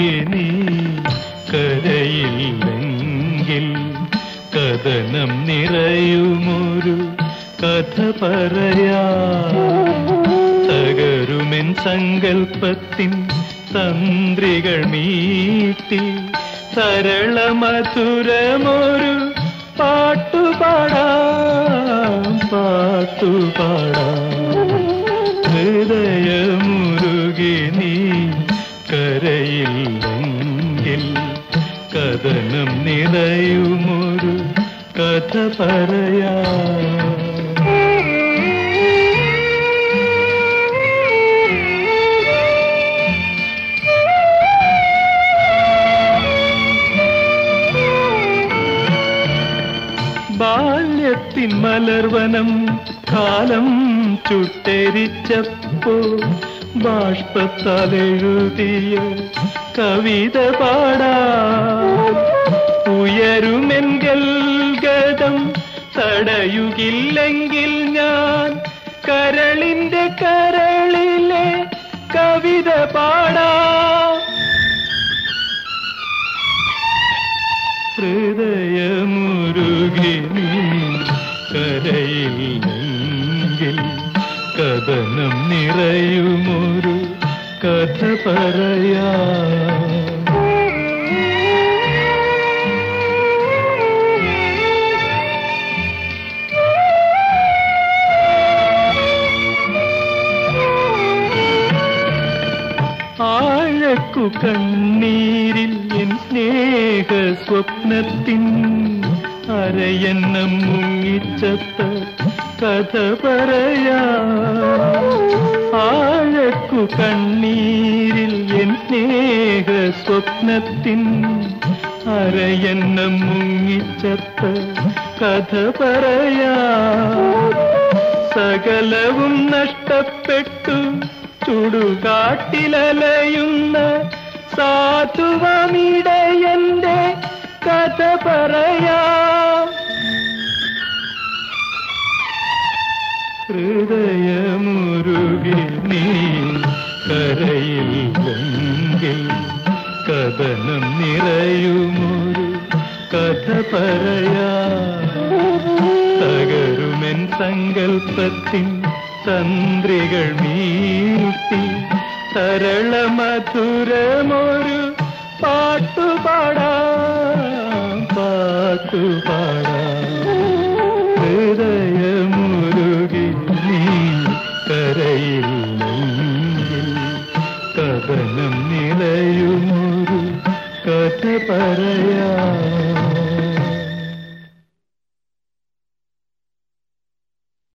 മുരുകി നീ കരയില്ലെങ്കിൽ കഥനം നിറയുമൊരു കഥ പറയാ. തകരുമെൻ സങ്കൽപ്പത്തിൻ തന്ത്രികൾ മീട്ടി സരളമധുരമൊരു പാട്ടുപാടാം ഹൃദയമുരുകി നീ കരയില്ലെങ്കിൽ കഥനം നിറയുമൊരു കഥ പറയാ. ബാല്യത്തിൻ മലർവനം കാലം ചുട്ടെരിച്ചപ്പോ ബാഷ്പത്താൽ എഴുതിയ കവിത പാടാ. ഉയരുമെങ്കിൽ ഗതം തടയുകില്ലെങ്കിൽ ഞാൻ കരളിന്റെ കരളിലെ കവിത പാടാ. ഹൃദയമുരുകി നീ കരയില്ലെങ്കിൽ കഥനം നിറയുമൊരു കഥ പറയാ. ആഴക്കു കണ്ണീരിൽ എൻ സ്നേഹ സ്വപ്നത്തിൻ അരയന്നം മുങ്ങിച്ചത്ത കഥ പറയാ. ആഴക്കു കണ്ണീരിൽ എൻ സ്നേഹ സ്വപ്നത്തിൻ അരയന്നം മുങ്ങിച്ചത്ത കഥ പറയാ. സകലവും നഷ്ടപ്പെട്ടു ചുടുകാട്ടിലലയുന്ന സാധുവമിടയന്റെ കഥ പറയാ. ഹൃദയമുരുകി നീ കരയില്ലെങ്കിൽ കഥനം നിറയുമൊരു കഥ പറയാ. തകരുമെൻ സങ്കൽപ്പത്തിൻ തന്ത്രികൾ മീട്ടി സരളമധുരമൊരു പാട്ടുപാടാം ഹൃദയമുരുകി നീ കരയില്ലെങ്കിൽ കഥനം നിറയുമൊരു കഥ പറയാ.